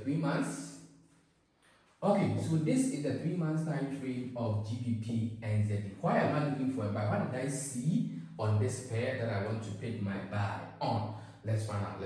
3 months. Okay, so this is the 3 months time frame of GBP NZD. Why am I looking for a buy? What did I see on this pair that I want to pick my buy on? Let's find out.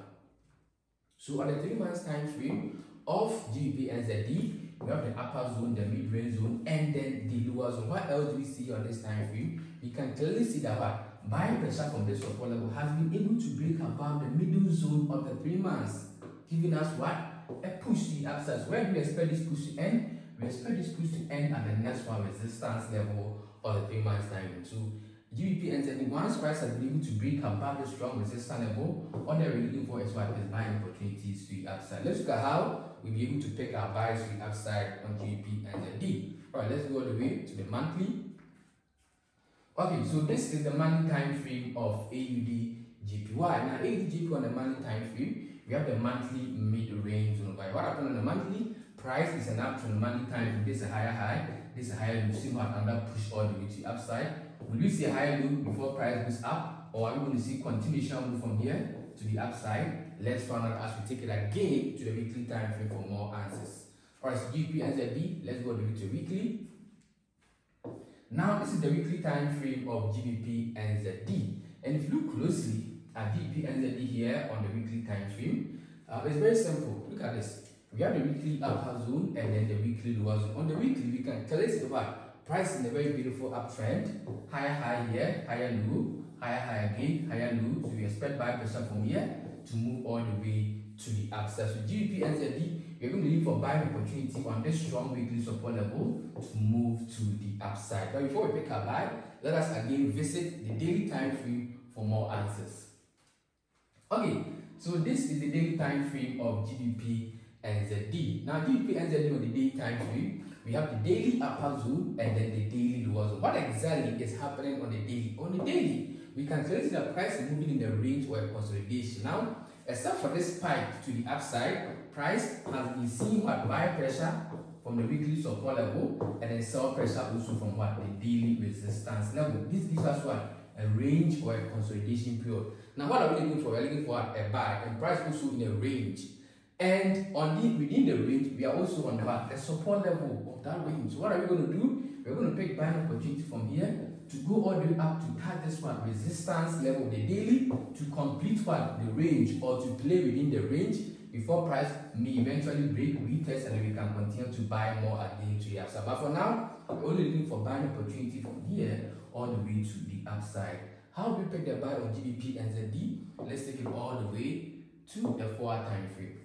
So on the 3 months time frame of GBP NZD, we have the upper zone, the mid-range zone, and then the lower zone. What else do we see on this time frame? We can clearly see that what buying pressure from this support level has been able to break above the middle zone of the 3 months, giving us what? A push to the upside. So where do we expect this push to end? We expect this push to end at the next one resistance level of the 3 months time frame. So GBP NZD, once price has been able to break above the strong resistance level, all they're really looking for is what is buying opportunities to the upside. Let's look at how we'll be able to pick our buys to the upside on GBP NZD. Alright, let's go all the way to the monthly. Okay, so this is the monthly time frame of AUD JPY. Now AUD JPY on the monthly time frame, we have the monthly mid-range zone. What happened on the monthly? Price is an up to the monthly time frame. This is a higher high, this is a higher low. See what another push all the way to the upside. Will we see a higher low before price goes up, or are we going to see continuation move from here to the upside? Let's find out as we take it again to the weekly time frame for more answers. Alright, so GBP NZD, let's go to the weekly. Now this is the weekly time frame of GBP NZD, and if you look closely at GBP NZD here on the weekly time frame, it's very simple. Look at this. We have the weekly upper zone and then the weekly lower zone. On the weekly, we can tell it what price in a very beautiful uptrend, higher high here, higher low, higher high again, higher low. So we expect buy pressure from here to move all the way to the upside. So GBP NZD, we're going to look for buying opportunity on this strong weekly support level to move to the upside. But before we pick a buy, let us again visit the daily time frame for more answers. Okay, so this is the daily time frame of GBP NZD. Now GBP NZD on the daily time frame, we have the daily upper zone and then the daily lower zone. What exactly is happening on the daily? On the daily, we can clearly see the price is moving in the range or a consolidation. Now, except for this spike to the upside, price has been seeing what buy pressure from the weekly support level and then sell pressure also from what the daily resistance level. This gives us what a range or a consolidation period. Now, what are we looking for? We're looking for a buy and price also in a range. And within the range, we are also on the support level of that range. So what are we going to do? We're going to pick buying opportunity from here to go all the way up to touch this one resistance level of the daily to complete what the range or to play within the range before price may eventually break, retest, and then we can continue to buy more again to the upside. But for now, we're only looking for buying opportunity from here all the way to the upside. How do we pick the buy on GBP NZD? Let's take it all the way to the 4-hour time frame.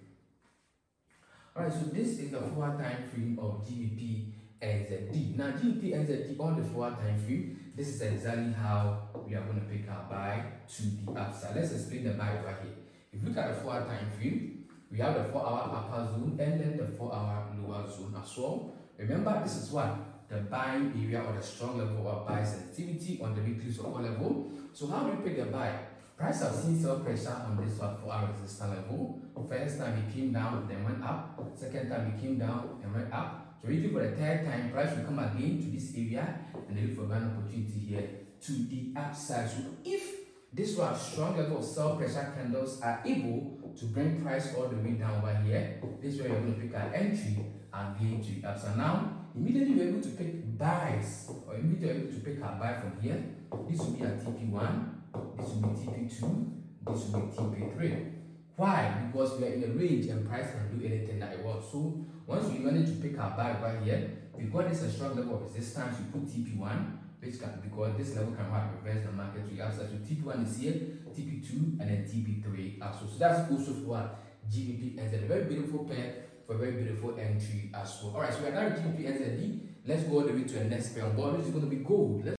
Alright, so this is the 4-hour time frame of GBP NZD. Now GBP NZD on the 4-hour time frame, this is exactly how we are going to pick our buy to the upside. Let's explain the buy over here. If you look at the 4-hour time frame, we have the 4-hour upper zone and then the 4-hour lower zone as well. Remember, this is what the buying area or the strong level of buy sensitivity on the weekly support level. So how do we pick the buy? Price have seen sell pressure on this 4-hour resistance level. First time it came down, then went up. Second time it came down and went up. So if you for the third time, price will come again to this area and then look for buying opportunity here to the upside. So if this one strong level of sell pressure candles are able to bring price all the way down over here, this is where you're going to pick our entry and gain to the upside. Now, immediately we're able to pick buys, or immediately we're able to pick our buy from here. This will be a TP1, this will be TP2, this will be TP3. Why? Because we are in a range and price can do anything that it wants. So once we manage to pick our buy right here, because this is a strong level of resistance, you put TP1, which can, because this level can reverse the market to the upside. So TP1 is here, TP2, and then TP3 also. So that's also for what GBP NZD. A very beautiful pair for a very beautiful entry as well. Alright, so we are done with GBP NZD. Let's go all the way to the next pair on board, which is going to be gold.